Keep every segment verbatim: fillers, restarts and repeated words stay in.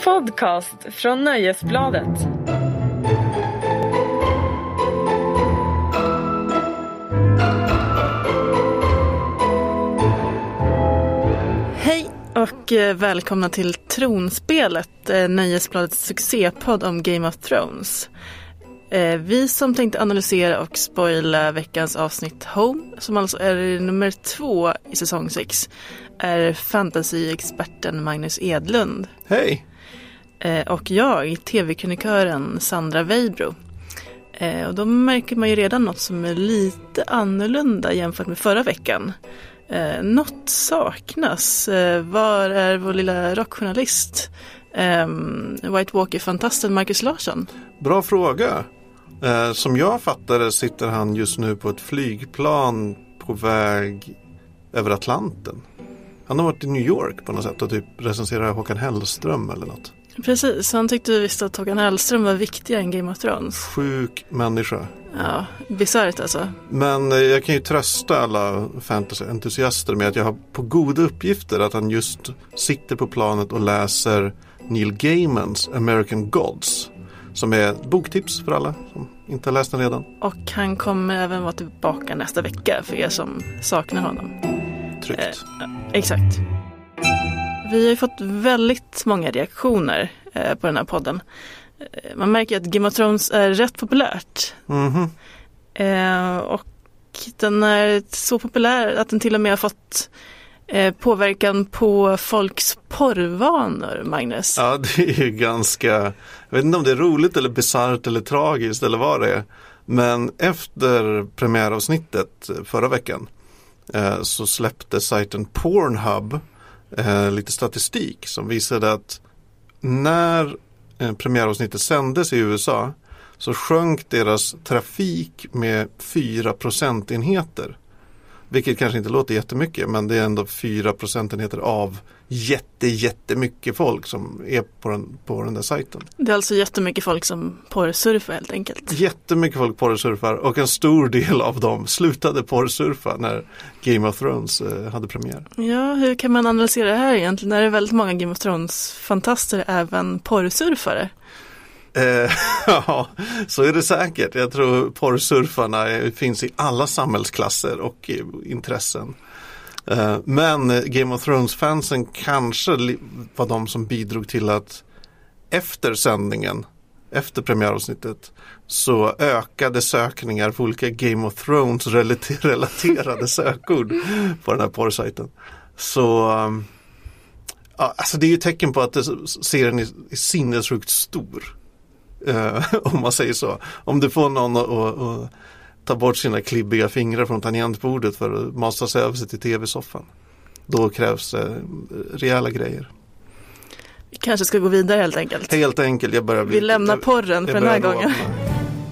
podcast från Nöjesbladet. Hej och välkomna till Tronspelet, Nöjesbladets succépodd om Game of Thrones. Vi som tänkte analysera och spoila veckans avsnitt Home, som alltså är nummer två i säsong sex, är fantasy-experten Magnus Edlund. Hej! Och jag, tv-kronikören Sandra Weibro. Och då märker man ju redan något som är lite annorlunda jämfört med förra veckan. Något saknas. Var är vår lilla rockjournalist? White Walker-fantasten Marcus Larsson? Bra fråga. Eh, som jag fattade sitter han just nu på ett flygplan på väg över Atlanten. Han har varit i New York på något sätt och typ recenserar Håkan Hellström eller något. Precis, han tyckte visst att Håkan Hellström var viktigare än Game of Thrones. Sjuk människa. Ja, bisarrt alltså. Men eh, jag kan ju trösta alla fantasy-entusiaster med att jag har på goda uppgifter att han just sitter på planet och läser Neil Gaimans American Gods, som är boktips för alla som inte har läst den redan. Och han kommer även vara tillbaka nästa vecka för er som saknar honom. Tryggt. Eh, exakt. Vi har ju fått väldigt många reaktioner eh, på den här podden. Eh, man märker att Game of Thrones är rätt populärt. Mhm. Eh, och den är så populär att den till och med har fått eh, påverkan på folks porrvanor, Magnus. Ja, det är ju ganska, jag vet inte om det är roligt eller bisarrt eller tragiskt eller vad det är. Men efter premiäravsnittet förra veckan eh, så släppte sajten Pornhub eh, lite statistik som visade att när eh, premiäravsnittet sändes i U S A så sjönk deras trafik med fyra procentenheter. Vilket kanske inte låter jättemycket, men det är ändå fyra procentenheter av jätte, jättemycket folk som är på den, på den där sajten. Det är alltså jättemycket folk som porrsurfar helt enkelt. Jättemycket folk porrsurfar och en stor del av dem slutade porrsurfa när Game of Thrones eh, hade premiär. Ja, hur kan man analysera det här egentligen? Är det väldigt många Game of Thrones-fantaster även porrsurfare? Eh, ja, så är det säkert. Jag tror porrsurfarna är, finns i alla samhällsklasser och eh, intressen. Eh, men Game of Thrones-fansen kanske var de som bidrog till att efter sändningen, efter premiäravsnittet, så ökade sökningar på olika Game of Thrones-relaterade sökord på den här porrsajten. Så um, ja, alltså det är ju tecken på att det, serien är, är sinnessjukt stor. Uh, om man säger så. Om du får någon att, att, att ta bort sina klibbiga fingrar från tangentbordet för att masa sig över sig till tv-soffan, då krävs uh, rejäla grejer. Vi kanske ska gå vidare helt enkelt. Helt enkelt. Jag börjar bli, Vi lämnar jag, porren för den här gången. Vana.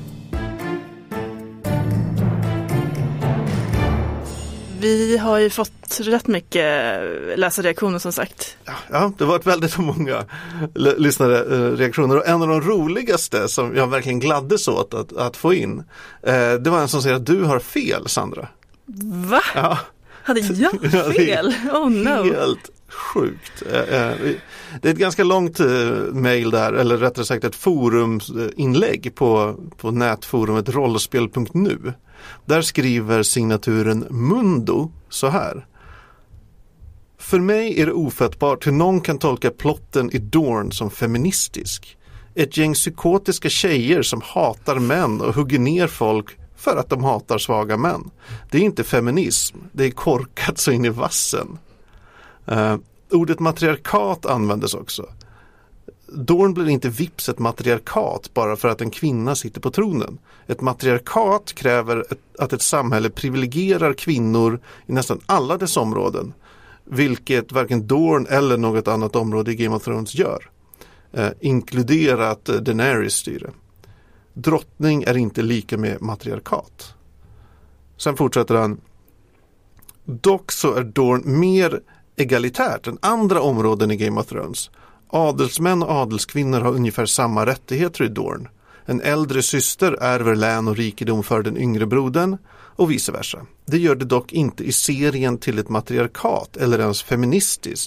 Vi har ju fått rätt mycket läsarreaktioner som sagt. Ja, ja, det var ett väldigt många l- lyssnare eh, reaktioner. Och en av de roligaste som jag verkligen gladdes åt att, att få in, eh, det var en som säger att du har fel, Sandra. Va? Ja. Hade jag fel? Oh no. Helt sjukt. Eh, eh, det är ett ganska långt eh, mejl där, eller rättare sagt ett foruminlägg på, på nätforumet rollspel punkt nu. Där skriver signaturen Mundo så här: för mig är det ofattbart hur någon kan tolka plotten i Dorne som feministisk. Ett gäng psykotiska tjejer som hatar män och hugger ner folk för att de hatar svaga män. Det är inte feminism, det är korkat så in i vassen. Uh, ordet matriarkat användes också. Dorne blir inte vips ett matriarkat bara för att en kvinna sitter på tronen. Ett matriarkat kräver ett, att ett samhälle privilegierar kvinnor i nästan alla dess områden, vilket varken Dorne eller något annat område i Game of Thrones gör. Eh, inkluderat eh, Daenerys styre. Drottning är inte lika med matriarkat. Sen fortsätter han: dock så är Dorne mer egalitärt än andra områden i Game of Thrones. Adelsmän och adelskvinnor har ungefär samma rättigheter i Dorne. En äldre syster ärver län och rikedom för den yngre brodern och vice versa. Det gör det dock inte i serien till ett matriarkat eller ens feministiskt,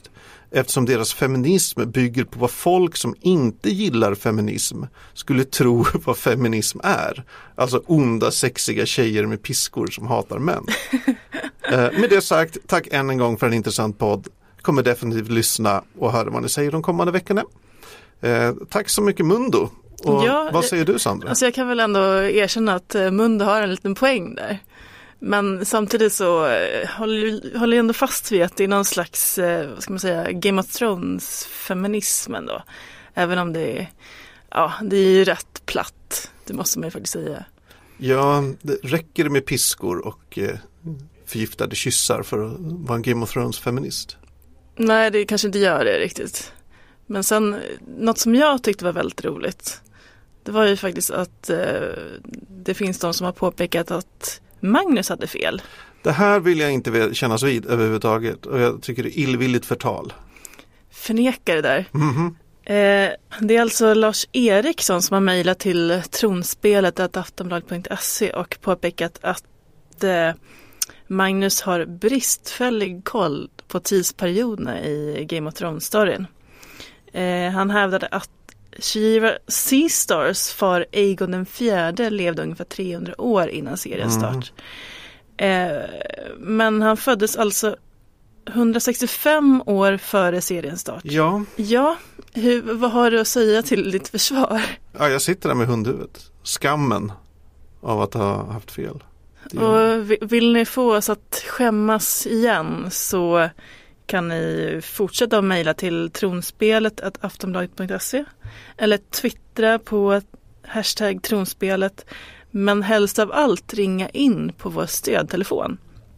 eftersom deras feminism bygger på vad folk som inte gillar feminism skulle tro vad feminism är. Alltså onda, sexiga tjejer med piskor som hatar män. eh, med det sagt, tack än en gång för en intressant podd. Kommer definitivt lyssna och höra vad ni säger de kommande veckorna. Eh, tack så mycket Mundo. Och ja, vad säger du Sandra? Alltså jag kan väl ändå erkänna att Mundo har en liten poäng där. Men samtidigt så håller, håller jag ändå fast vid att det är någon slags, vad ska man säga, Game of Thrones feminismen då. Även om det är, ja, det är ju rätt platt. Det måste man ju faktiskt säga. Ja, det räcker med piskor och eh, förgiftade kyssar för att vara en Game of Thrones feminist. Nej, det kanske inte gör det riktigt. Men sen, något som jag tyckte var väldigt roligt, det var ju faktiskt att eh, det finns de som har påpekat att Magnus hade fel. Det här vill jag inte kännas vid överhuvudtaget och jag tycker det är illvilligt förtal. Förnekar det där. Mm-hmm. Eh, det är alltså Lars Eriksson som har mejlat till tronspelet at aftonbladet punkt se och påpekat att eh, Magnus har bristfällig koll på tidsperioderna i Game of Thrones-storyn. Eh, han hävdade att Shiva Seastars far Aegon den fjärde levde ungefär trehundra år innan seriens start. Mm. Eh, men han föddes alltså hundrasextiofem år före seriens start. Ja. Ja, hur, vad har du att säga till ditt försvar? Ja, jag sitter där med hundhuvudet. Skammen av att ha haft fel. Och vill ni få oss att skämmas igen så kan ni fortsätta att mejla till tronspelet at aftonbladet punkt se eller twittra på hashtag tronspelet, men helst av allt ringa in på vår stödtelefon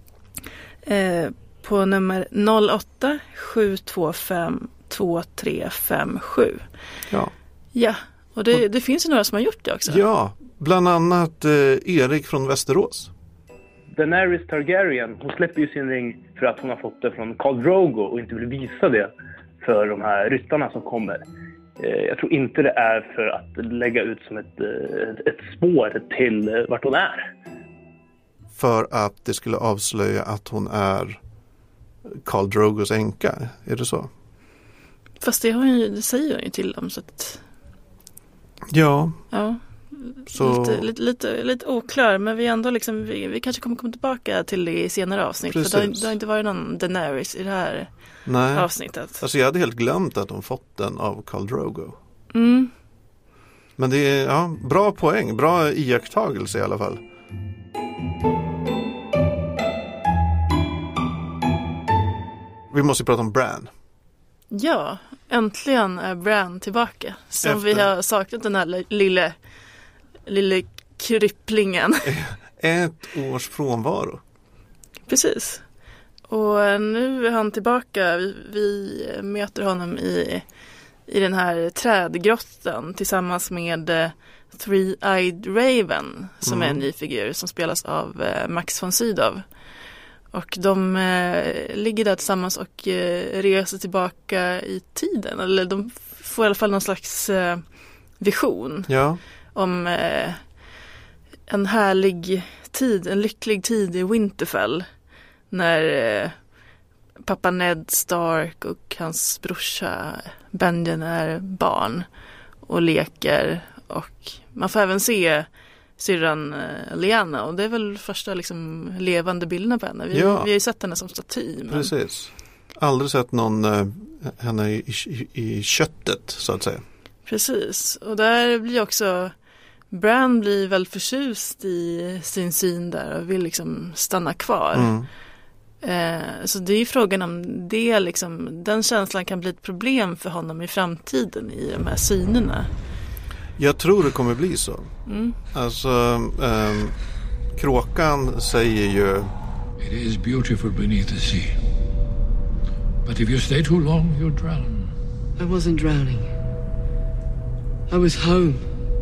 eh, på nummer noll åtta sju två fem två tre fem sju. Ja. Ja, och det, det finns ju några som har gjort det också. Ja, bland annat eh, Erik från Västerås. Daenerys Targaryen, hon släpper ju sin ring för att hon har fått det från Khal Drogo och inte vill visa det för de här ryttarna som kommer. Jag tror inte det är för att lägga ut som ett, ett spår till vart hon är. För att det skulle avslöja att hon är Khal Drogos änka, är det så? Fast det, har ju, det säger hon ju till dem så att... Ja. Ja. Så... Lite, lite, lite, lite oklar, men vi ändå liksom, vi, vi kanske kommer komma tillbaka till det i senare avsnitt. Precis. För det har, det har inte varit någon Daenerys i det här Nej. avsnittet. Alltså jag hade helt glömt att de fått den av Khal Drogo. Mm. Men det är ja, bra poäng, bra iakttagelse i alla fall. Vi måste prata om Bran. Ja, äntligen är Bran tillbaka. Som Efter... vi har saknat den här lille, lille krypplingen. Ett års frånvaro. Precis. Och nu är han tillbaka. Vi, vi möter honom i, i den här trädgrottan tillsammans med uh, Three-Eyed Raven som mm. är en ny figur som spelas av uh, Max von Sydow. Och de eh, ligger där tillsammans och eh, reser tillbaka i tiden. Eller de får i alla fall någon slags eh, vision ja. om eh, en härlig tid, en lycklig tid i Winterfell. När eh, pappa Ned Stark och hans brorsa Benjen är barn och leker. Och man får även se syrran uh, Lyanna, och det är väl första liksom levande bilderna på henne. Vi, ja. vi har ju sett henne som staty. Men... Precis. Aldrig sett någon uh, henne i, i, i köttet så att säga. Precis. Och där blir också Bran blir väl förtjust i sin syn där och vill liksom stanna kvar. Mm. Eh, så det är ju frågan om det liksom, den känslan kan bli ett problem för honom i framtiden i de här synerna. Jag tror det kommer bli så. Mm. Alltså, um, kråkan säger ju... It is beautiful beneath the sea. But if you stay too long, you'll drown. I wasn't drowning. I was home.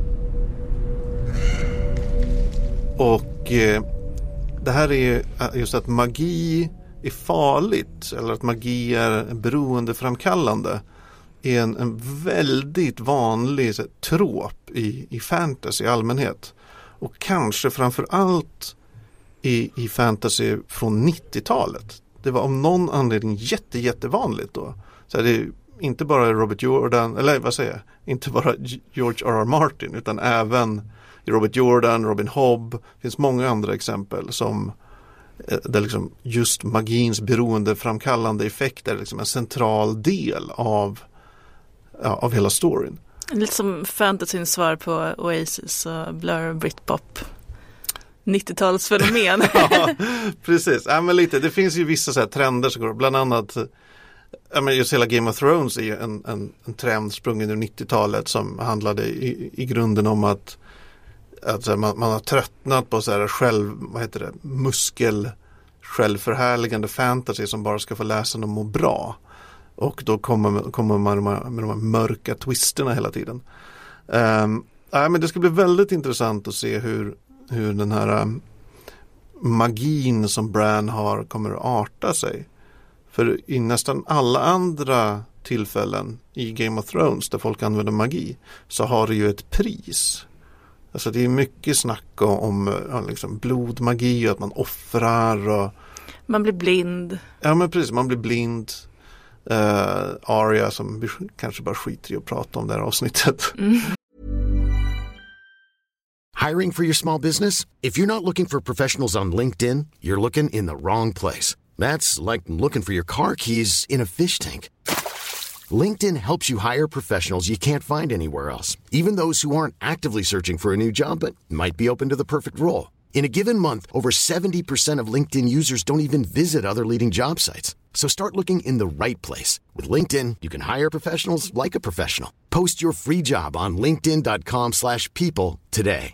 Och eh, det här är just att magi är farligt. Eller att magi är beroendeframkallande. Är en, en väldigt vanlig så, trop i, i fantasy i allmänhet. Och kanske framför allt i, i fantasy från nittiotalet. Det var om någon anledning jätte, jättevanligt då. Så det är inte bara Robert Jordan, eller vad säger jag, inte bara George R R. Martin utan även Robert Jordan, Robin Hobb. Det finns många andra exempel som där liksom just magins beroendeframkallande effekt är liksom en central del av, ja, av hela storyn. Lite som fantasyns svar på Oasis och Blur, Britpop. nittiotalsfenomen. Ja, precis. Ja, men lite. Det finns ju vissa så här trender som går, bland annat ja, men just hela Game of Thrones är ju en, en, en trend sprungen ur nittiotalet som handlade i, i grunden om att, att så här, man, man har tröttnat på så här själv, vad heter det, muskel självförhärligande fantasy som bara ska få läsa och må bra. Och då kommer, kommer man med, med de här mörka twisterna hela tiden. Um, ja, men det ska bli väldigt intressant att se hur, hur den här um, magin som Bran har kommer att arta sig. För i nästan alla andra tillfällen i Game of Thrones där folk använder magi så har det ju ett pris. Alltså det är mycket snack om, om liksom blodmagi och att man offrar. Och, man blir blind. Ja men precis, man blir blind. Uh, Arya som vi kanske bara skiter i att prata om det här avsnittet. Mm. Hiring for your small business? If you're not looking for professionals on LinkedIn, you're looking in the wrong place. That's like looking for your car keys in a fish tank. LinkedIn helps you hire professionals you can't find anywhere else, even those who aren't actively searching for a new job but might be open to the perfect role. In a given month, over seventy percent of LinkedIn users don't even visit other leading job sites. So start looking in the right place. With LinkedIn, you can hire professionals like a professional. Post your free job on linkedin dot com slash people today.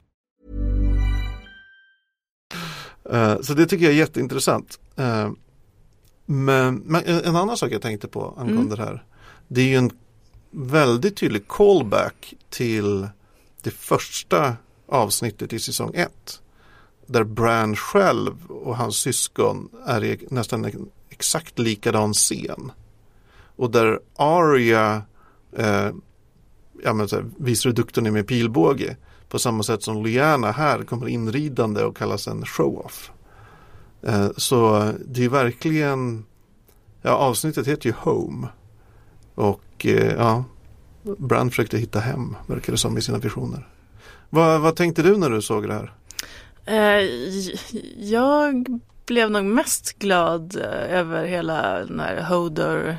Uh, så det tycker jag är jätteintressant. Uh, men, men en annan sak jag tänkte på angående mm. det här. Det är ju en väldigt tydlig callback till det första avsnittet i säsong ett. Där Bran själv och hans syskon är i nästan en exakt likadan scen. Och där Arya eh, ja, men så här, visar dukten med pilbåge på samma sätt som Lyanna här kommer inridande och kallas en show-off. Eh, så det är verkligen, ja, avsnittet heter ju Home. Och eh, ja, Bran försökte hitta hem, verkar det som, i sina visioner. Vad, vad tänkte du när du såg det här? Eh, jag blev nog mest glad över hela den här Hodor,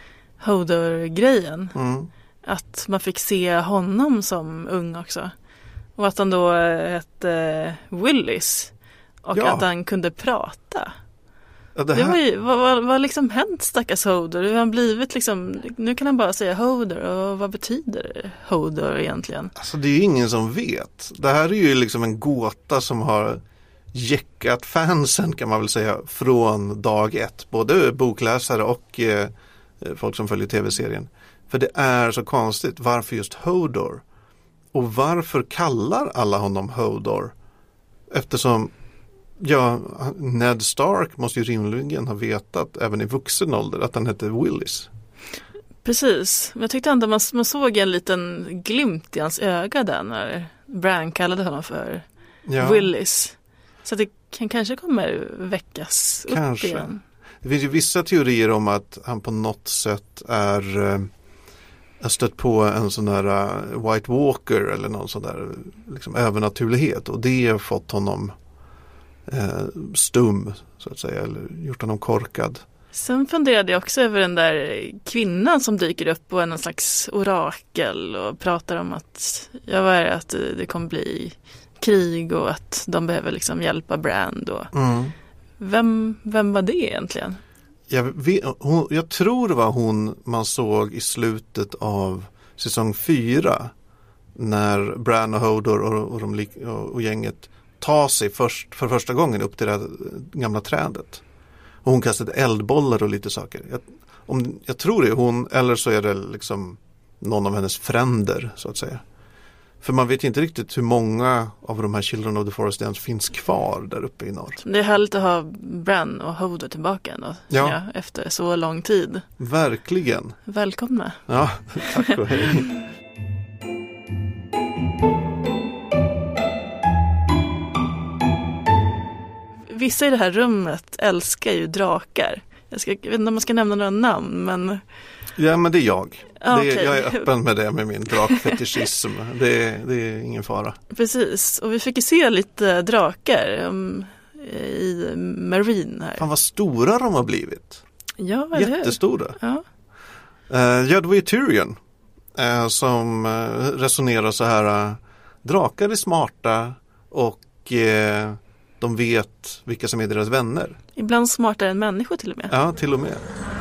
Hodor-grejen. Mm. Att man fick se honom som ung också. Och att han då hette Willis. Och ja. att han kunde prata. Ja, det här... det var ju, vad, vad, vad liksom hänt stackars Hodor? Hur har han blivit liksom, nu kan han bara säga Hodor. Och vad betyder Hodor egentligen? Alltså det är ju ingen som vet. Det här är ju liksom en gåta som har jäckat fansen, kan man väl säga, från dag ett. Både bokläsare och eh, folk som följer tv-serien. För det är så konstigt. Varför just Hodor? Och varför kallar alla honom Hodor? Eftersom ja, Ned Stark måste ju rimligen ha vetat även i vuxen ålder att han hette Willis. Precis. Men jag tyckte ändå man, man såg en liten glimt i hans öga där när Bran kallade honom för ja. Willis. Så att det kan, kanske kommer väckas kanske. upp igen. Det finns ju vissa teorier om att han på något sätt är, är stött på en sån där White Walker eller någon sån där liksom övernaturlighet. Och det har fått honom eh, stum, så att säga, eller gjort honom korkad. Sen funderade jag också över den där kvinnan som dyker upp och är någon slags orakel och pratar om att jag var att det kommer bli krig och att de behöver liksom hjälpa Bran då. Mm. Vem, vem var det egentligen? Jag, vet, hon, jag tror det var hon man såg i slutet av säsong fyra när Bran och Hodor och, och, de, och, och gänget tar sig först, för första gången upp till det här gamla trädet. Och hon kastade eldbollar och lite saker. Jag, om, jag tror det är hon, eller så är det liksom någon av hennes fränder, så att säga. För man vet inte riktigt hur många av de här Children of the Forest ens finns kvar där uppe i norr. Det är härligt att ha Bran och Hodor tillbaka ändå, ja. Ja, efter så lång tid. Verkligen. Välkomna. Ja, tack och hej. Vissa i det här rummet älskar ju drakar. Jag, ska, jag vet inte om man ska nämna några namn, men... Ja, men det är jag. Ah, det är, okay. Jag är öppen med det, med min drakfetischism. det, är, det är ingen fara. Precis, och vi fick ju se lite drakar um, i Marine här. Fan vad stora de har blivit. Ja, eller hur? Jättestora. Ja. Uh, ja, det var ju Tyrion uh, som uh, resonerar så här. Uh, drakar är smarta och uh, de vet vilka som är deras vänner. Ibland smartare än människor till och med. Ja, till och med.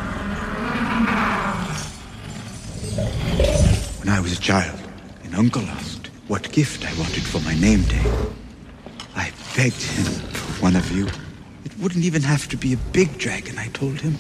When I was a child, an uncle asked what gift I wanted for my name day. I begged him for one of you. It wouldn't even have to be a big dragon, I told him.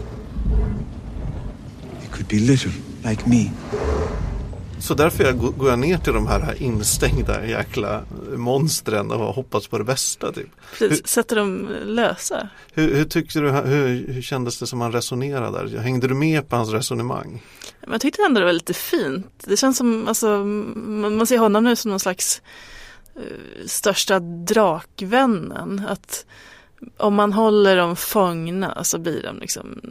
It could be little, like me. Så därför jag går jag ner till de här instängda jäkla monstren och hoppas på det bästa. Typ. Precis, sätter dem lösa. Hur, hur tyckte du, hur, hur kändes det som han resonerade där? Hängde du med på hans resonemang? Men jag tyckte ändå det var lite fint. Det känns som, alltså, man, man ser honom nu som någon slags uh, största drakvännen. Att om man håller dem fångna så blir de liksom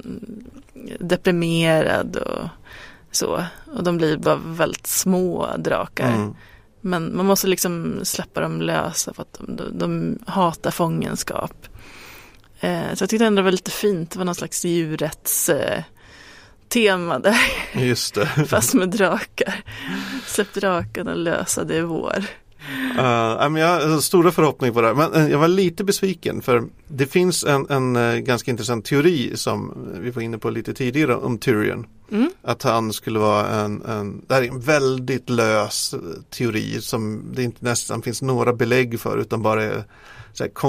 deprimerad och så. Och de blir bara väldigt små drakar. Mm. Men man måste liksom släppa dem lösa för att de, de, de hatar fångenskap. Eh, så jag tyckte ändå det var lite fint. Det var någon slags djurrätts eh, tema där. Just det. Fast med drakar. Släpp drakarna lösa, det är vår. Uh, men jag har stora förhoppningar på det här. Men uh, jag var lite besviken för det finns en, en uh, ganska intressant teori som vi var inne på lite tidigare om Tyrion. Mm. Att han skulle vara en, en det här är en väldigt lös teori som det inte nästan finns några belägg för utan bara är så här,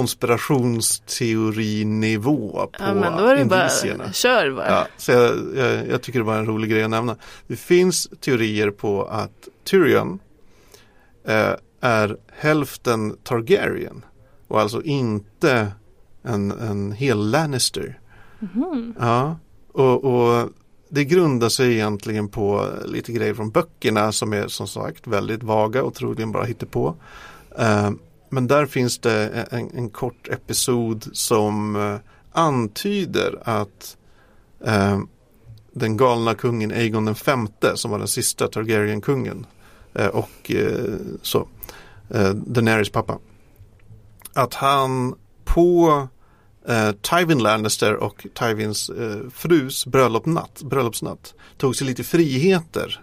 konspirationsteorinivå på ja, men då är det indicierna. Bara, kör bara. Ja, så jag, jag, jag tycker det var en rolig grej att nämna. Det finns teorier på att Tyrion eh, är hälften Targaryen och alltså inte en, en hel Lannister. Mm. Ja, och, och det grundar sig egentligen på lite grejer från böckerna som är som sagt väldigt vaga och troligen bara hittepå. Uh, men där finns det en, en kort episod som uh, antyder att uh, den galna kungen Aegon den femte som var den sista Targaryen-kungen uh, och uh, så uh, Daenerys pappa att han på Uh, Tywin Lannister och Tywins uh, frus bröllopsnatt, bröllopsnatt tog sig lite friheter.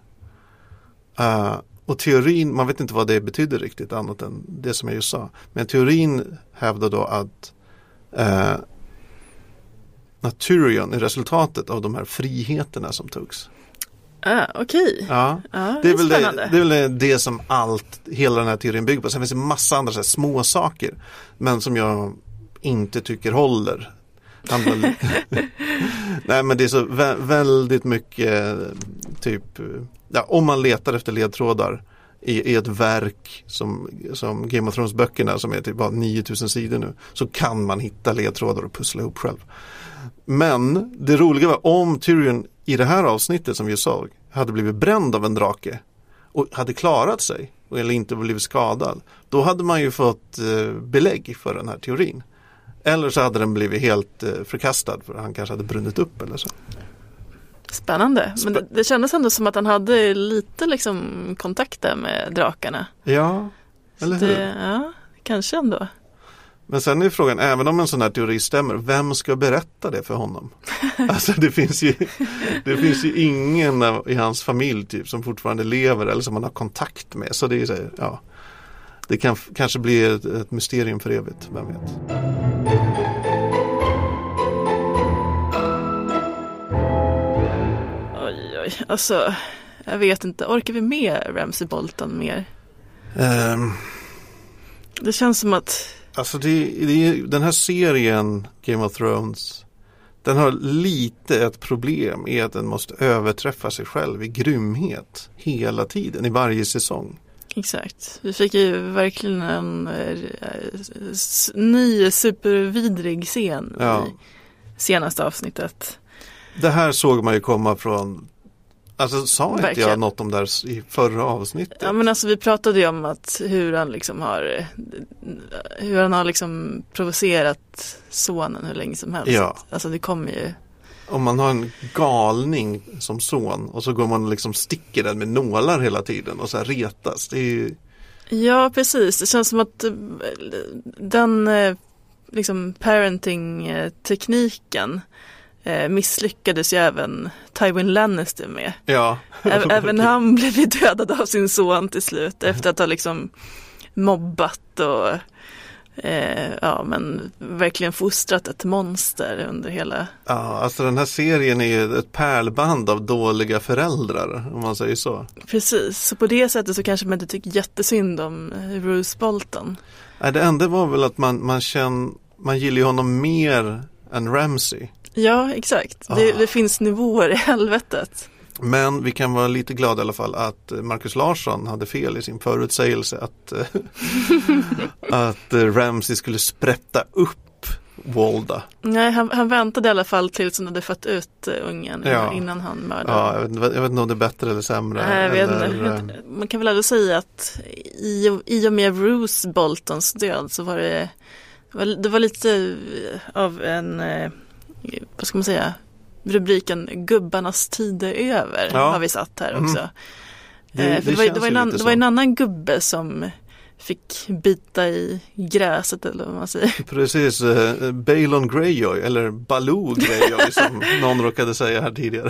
Uh, och teorin, man vet inte vad det betyder riktigt annat än det som jag just sa. Men teorin hävdar då att uh, Tyrion är resultatet av de här friheterna som togs. Ah, okej. Okay. Ja, ah, det, det, är är väl spännande. det, det är väl det som allt, hela den här teorin bygger på. Sen finns det massa andra så här, små saker men som jag inte tycker håller. Nej, men det är så vä- väldigt mycket typ, ja, om man letar efter ledtrådar i, i ett verk som, som Game of Thrones böckerna som är typ bara nio tusen sidor nu, så kan man hitta ledtrådar och pussla ihop själv. Men det roliga var om Tyrion i det här avsnittet som vi såg hade blivit bränd av en drake och hade klarat sig eller inte blivit skadad, då hade man ju fått eh, belägg för den här teorin. Eller så hade den blivit helt eh, förkastad för han kanske hade brunnit upp eller så. Spännande. Men det, det kändes ändå som att han hade lite liksom kontakter med drakarna. Ja, eller hur? Det, ja, kanske ändå. Men sen är frågan, även om en sån här teori stämmer, vem ska berätta det för honom? Alltså det finns ju, det finns ju ingen i hans familj typ som fortfarande lever eller som man har kontakt med. Så det är så, ja, det kan kanske bli ett, ett mysterium för evigt, vem vet. Oj, oj, alltså jag vet inte, orkar vi med Ramsay Bolton mer? Um, det känns som att Alltså det, det, den här serien Game of Thrones, den har lite ett problem i att den måste överträffa sig själv i grymhet hela tiden, i varje säsong. Exakt. Vi fick ju verkligen en äh, s- ny supervidrig scen ja. i senaste avsnittet. Det här såg man ju komma från, alltså sa inte verkligen. jag något om det här i förra avsnittet? Ja, men alltså vi pratade ju om att hur han liksom har hur han har liksom provocerat sonen hur länge som helst. Ja. Alltså det kommer ju om man har en galning som son och så går man och liksom sticker den med nålar hela tiden och så här retas. Det är ju... Ja, precis. Det känns som att den liksom parenting-tekniken misslyckades ju även Tywin Lannister med. Ja. Även han blev ju dödad av sin son till slut efter att ha liksom mobbat och eh, ja, men verkligen fostrat ett monster under hela... Ja, alltså den här serien är ju ett pärlband av dåliga föräldrar, om man säger så. Precis, så på det sättet så kanske man inte tycker jättesynd om Roose Bolton. Nej, det enda var väl att man, man känner, man gillar ju honom mer än Ramsay. Ja, exakt. Det, det finns nivåer i helvetet. Men vi kan vara lite glada i alla fall att Marcus Larsson hade fel i sin förutsägelse att, att Ramsay skulle sprätta upp Walda. Nej, han, han väntade i alla fall tills han hade fått ut ungen ja. innan han mördade. Ja, jag vet, jag vet inte om det är bättre eller sämre. Nej, jag vet eller, inte. Man kan väl ändå säga att i, i och med Roose Boltons död så var det, det var lite av en, vad ska man säga, rubriken gubbarnas tid är över ja. Har vi satt här också. Mm. Det, eh, för det, det, var, det, var en an, det var en annan gubbe som fick bita i gräset eller vad man säger. Precis, uh, Balon Greyjoy eller Baloo Greyjoy som någon råkade säga här tidigare.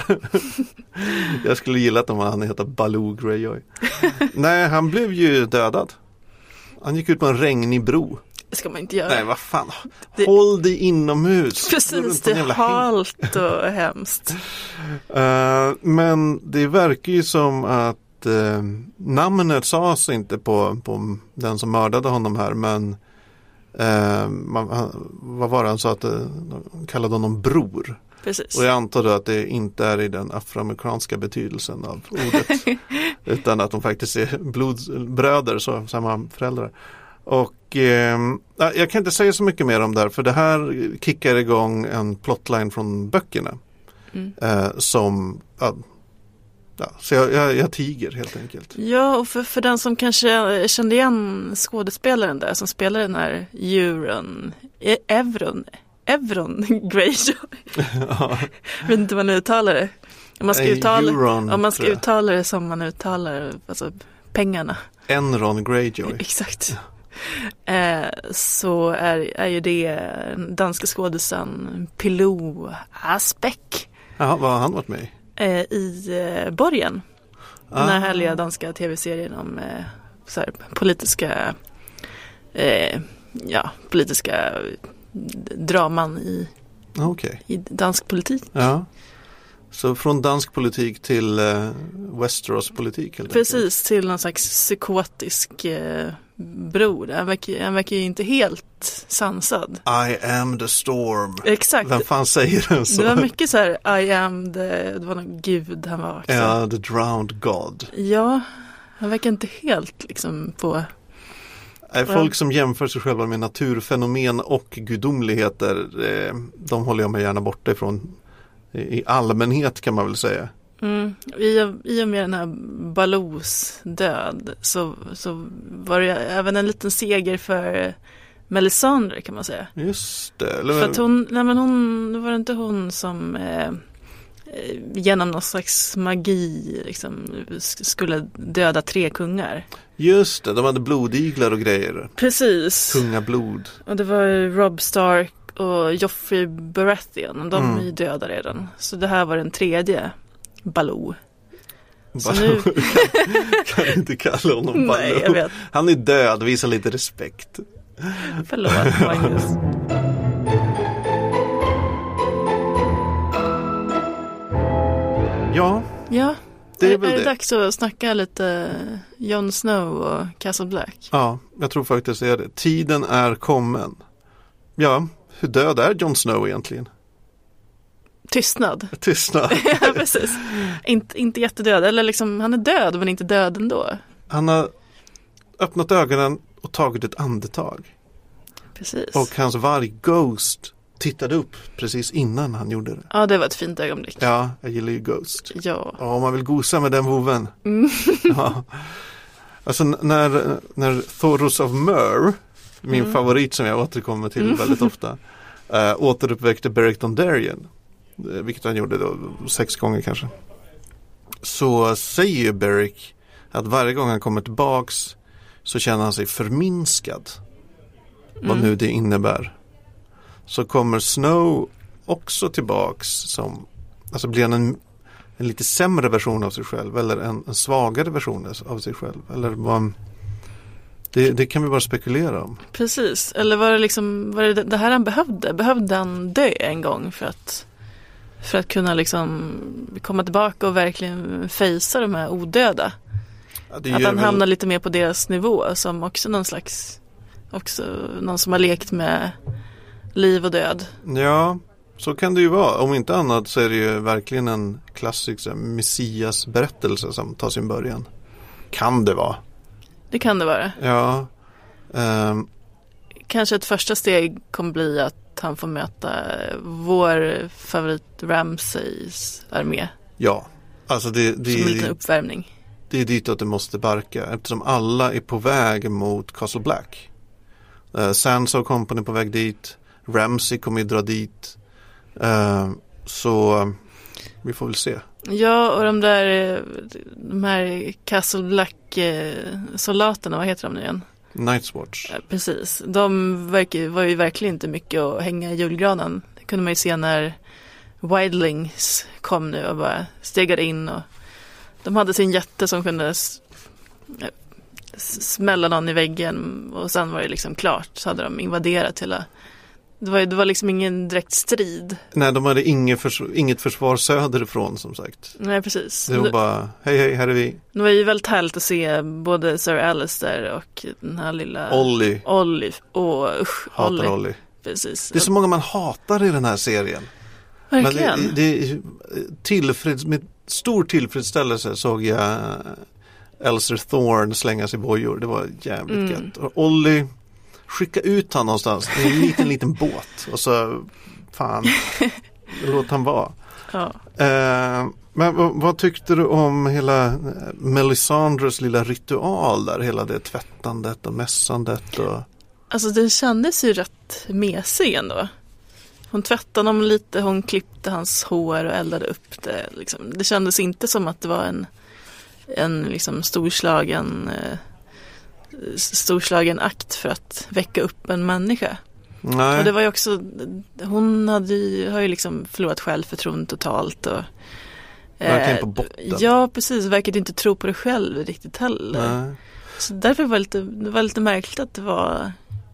Jag skulle gilla att han heter Baloo Greyjoy. Nej, han blev ju dödad. Han gick ut på en regnig bro. Det ska man inte göra. Nej, vad fan. Det... Håll dig inomhus. Precis, det är halt och hemskt. Uh, men det verkar ju som att uh, namnet sades inte på, på den som mördade honom här, men uh, man, han, vad var det han sa att uh, de kallade honom bror. Precis. Och jag antar då att det inte är i den afroamerikanska betydelsen av ordet utan att de faktiskt är blodbröder, så samma föräldrar. Och eh, jag kan inte säga så mycket mer om det här, för det här kickar igång en plotline från böckerna mm. eh, som ja, ja, så jag, jag, jag tiger helt enkelt. Ja, och för, för den som kanske kände igen skådespelaren där som spelar den här Euron Evron Evron Greyjoy. Ja. Jag vet inte vad man uttalar det. Om man ska, uttala, Euron, om man ska uttala det som man uttalar alltså pengarna. Enron Greyjoy. Exakt. Ja. Eh, så är, är ju det danska skådespelaren Pilou Asbæk. Ja, vad har han varit med i? Eh, I eh, Borgen. Ah. Den här härliga danska tv-serien om eh, så här, politiska eh, ja, politiska draman i, okay. i dansk politik. Ja. Så från dansk politik till eh, Westeros politik? Helt Precis, enkelt. till någon slags psykotisk eh, bror. Han verkar, han verkar ju inte helt sansad. I am the storm. Exakt. Vem fan säger den så? Det var mycket så här, I am the, det var någon gud han var också. Ja, the drowned god. Ja, han verkar inte helt liksom på... Nej, folk som jämför sig själva med naturfenomen och gudomligheter, eh, de håller jag mig gärna borta ifrån. I allmänhet kan man väl säga. Mm. I, I och med den här Balous död så, så var det även en liten seger för Melisandre kan man säga. Just det. Eller... För att hon, nej men hon, det var inte hon som eh, genom någon slags magi liksom, skulle döda tre kungar. Just det, de hade blodiglar och grejer. Precis. Kungablod. Och det var Robb Stark och Joffrey Baratheon, de mm. är döda redan. Så det här var den tredje Baloo. Så nu... kan, kan inte kalla honom Baloo. Nej, jag vet. Han är död, visa lite respekt. Förlåt, Magnus. Ja. Ja. Det är, är, väl är det, det dags att snacka lite Jon Snow och Castle Black? Ja, jag tror faktiskt det är det. Tiden är kommen. Ja, hur död är Jon Snow egentligen? Tystnad. Tystnad. Ja, precis. Inte, inte jättedöd. Eller liksom, han är död men inte död ändå. Han har öppnat ögonen och tagit ett andetag. Precis. Och hans varg Ghost tittade upp precis innan han gjorde det. Ja, det var ett fint ögonblick. Ja, jag gillar ju Ghost. Ja. Ja, om man vill gosa med den voven. Mm. Ja. Alltså när, när Thoros of Myr, min mm. favorit som jag återkommer till mm. väldigt ofta, äh, återuppväckte Beric Dondarrion. vilket han gjorde då sex gånger kanske, så säger ju Beric att varje gång han kommer tillbaks så känner han sig förminskad. Mm. Vad nu det innebär. Så kommer Snow också tillbaks som, alltså blir han en, en lite sämre version av sig själv eller en, en svagare version av sig själv, eller vad, det, det kan vi bara spekulera om. Precis, eller var det liksom var det, det här han behövde? Behövde han dö en gång för att för att kunna liksom komma tillbaka och verkligen fejsa de här odöda? Ja, att han väl... hamnar lite mer på deras nivå, som också någon slags också någon som har lekt med liv och död. Ja, så kan det ju vara. Om inte annat så är det ju verkligen en klassisk Messias berättelse som tar sin början. Kan det vara? Det kan det vara. Ja. Um... Kanske ett första steg kommer bli att han får möta vår favorit Ramsays armé. Ja, alltså det, det som en liten uppvärmning. Det är dit att det måste barka, eftersom alla är på väg mot Castle Black. Uh, Sansa och Company på väg dit. Ramsay kommer ju dra dit. Uh, så uh, vi får väl se. Ja, och de där de här Castle Black eh, soldaterna, vad heter de nu igen? Night's Watch. Ja, precis. De verkar, var ju verkligen inte mycket att hänga i julgranen. Det kunde man ju se när Wildlings kom nu och bara stegade in. Och de hade sin jätte som kunde s- smälla någon i väggen och sen var det liksom klart. Så hade de invaderat hela... Det var, det var liksom ingen direkt strid. Nej, de hade inget, förs- inget försvar söderifrån som sagt. Nej, precis. Det var bara, hej hej, här är vi. Det var ju väldigt härligt att se både Sir Alistair och den här lilla... Ollie. Ollie. Åh, usch. Hatar Ollie. Ollie. Precis. Det är så många man hatar i den här serien. Verkligen. Men det, det är tillfreds, med stor tillfredsställelse såg jag Elser Thorne slängas i bojor. Det var jävligt mm. gött. Och Ollie, skicka ut han någonstans i en liten, liten båt. Och så, fan, låt han vara. Ja. Eh, men vad, vad tyckte du om hela Melisandres lilla ritual där? Hela det tvättandet och mässandet och... Alltså det kändes ju rätt mesig ändå. Hon tvättade honom lite, hon klippte hans hår och eldade upp det. Liksom. Det kändes inte som att det var en, en liksom storslagen, eh, storslagen akt för att väcka upp en människa. Nej. Och det var ju också, hon hade ju, har ju liksom förlorat självförtroende totalt. Och, eh, verkligen på botten. Ja, precis. Verkade inte tro på det själv riktigt heller. Nej. Så därför var det lite, det var lite märkligt att det var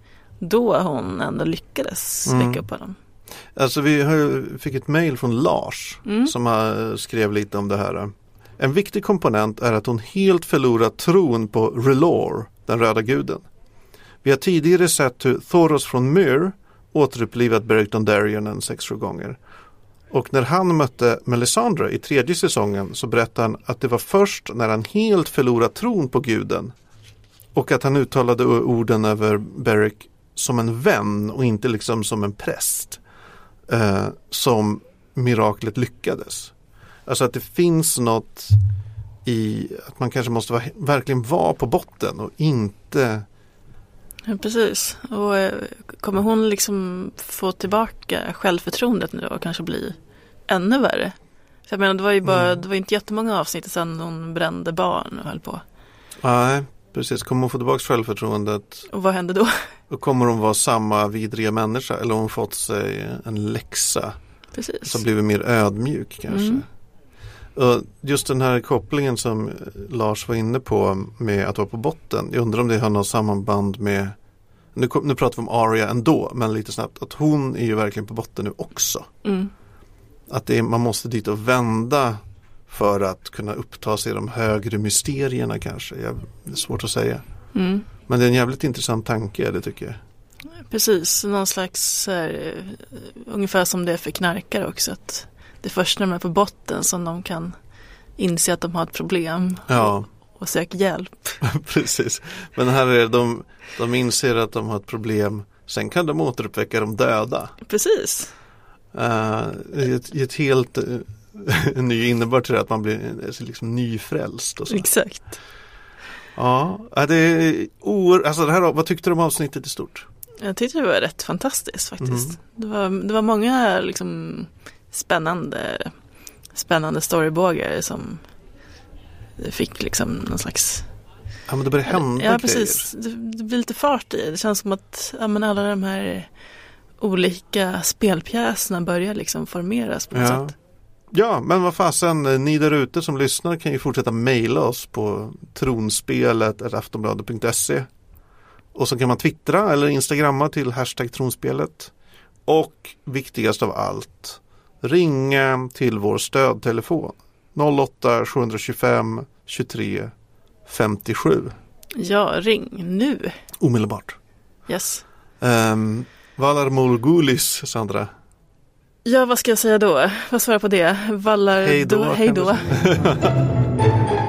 då hon ändå lyckades väcka mm. upp honom. Alltså vi har, fick ett mejl från Lars mm. som har, skrev lite om det här. En viktig komponent är att hon helt förlorat tron på R'hllor, den röda guden. Vi har tidigare sett hur Thoros från Myr återupplivat Beric Dondarrion en sex sju gånger. Och när han mötte Melisandre i tredje säsongen så berättade han att det var först när han helt förlorat tron på guden och att han uttalade orden över Beric som en vän och inte liksom som en präst eh, som miraklet lyckades. Alltså att det finns något i att man kanske måste vara, verkligen vara på botten och inte... Ja, precis. Och eh, kommer hon liksom få tillbaka självförtroendet nu och kanske bli ännu värre? För jag menar, det var ju bara, mm. det var inte jättemånga avsnitt sedan hon brände barn och höll på. Nej, precis. Kommer hon få tillbaka självförtroendet? Och vad händer då? Och kommer hon vara samma vidriga människa? Eller har hon fått sig en läxa? Precis. Som blivit mer ödmjuk kanske? Mm. Och just den här kopplingen som Lars var inne på med att vara på botten. Jag undrar om det har något sammanband med, nu, nu pratar vi om Arya ändå, men lite snabbt, att hon är ju verkligen på botten nu också. Mm. Att det är, man måste dit och vända för att kunna uppta sig i de högre mysterierna kanske. Jag, det är svårt att säga. Mm. Men det är en jävligt intressant tanke, det tycker jag. Precis, någon slags här, ungefär som det är för knarkare också, att det är först när de är på botten som de kan inse att de har ett problem ja. och, och söka hjälp. Precis, men här är det, de, de inser att de har ett problem, sen kan de återuppväcka de döda. Precis. Uh, i, ett, I ett helt uh, ny innebörd till det, att man blir liksom nyfrälst och så. Exakt. Ja, det är or, alltså det här, vad tyckte du om avsnittet i stort? Jag tyckte det var rätt fantastiskt faktiskt. Mm. Det var, det var många liksom spännande spännande storybågar som fick liksom någon slags... Ja, men det börjar hända Ja, precis. Det, det blir lite fart i. Det känns som att ja, men alla de här olika spelpjäserna börjar liksom formeras på något ja. sätt. Ja, men vad fasen, ni där ute som lyssnar kan ju fortsätta mejla oss på tronspelet snabel-a aftonbladet punkt se. Och så kan man twittra eller instagramma till hashtag tronspelet. Och viktigast av allt, ringa till vår stödtelefon noll åtta sju två fem tjugotre femtiosju. Ja, ring nu. Omedelbart. Yes. Um, Valar Morghulis, Sandra. Ja, vad ska jag säga då? Vad svarar jag på det? Vallar Hej då. Hej då.